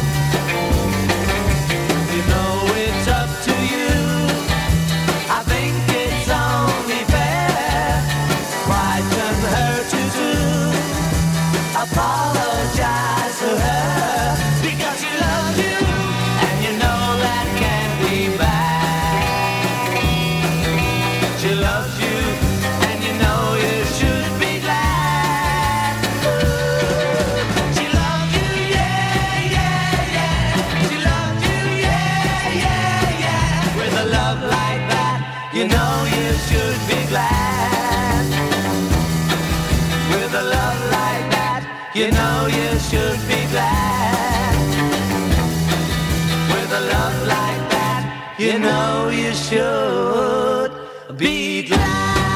You know it's up to you. I think it's only fair. Frighten her to do. Apologize to her because she loves you, and you know that can't be bad. She loves you, and you know you should be glad. She loves you, yeah, yeah, yeah. She loves you, yeah, yeah, yeah. With a love like that, you know you should be glad. With a love like that, you know you should be glad. With a love like that, you know you should be glad.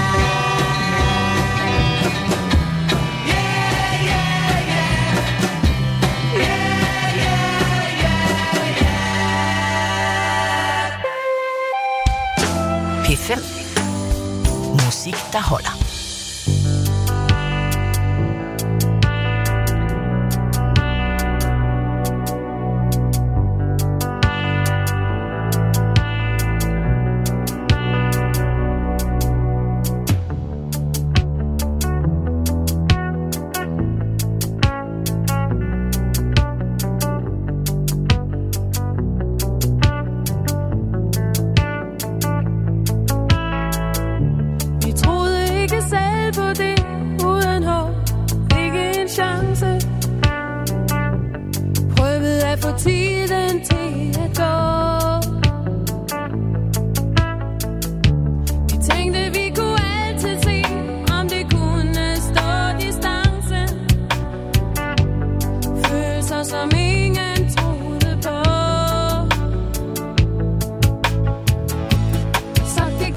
P5. Musik, der holder. Vi troede ikke selv på det, uden håb, ikke en chance. Prøvede at få tiden til at gå. Vi tænkte vi kunne altid se, om det kunne stå distance. Følelser som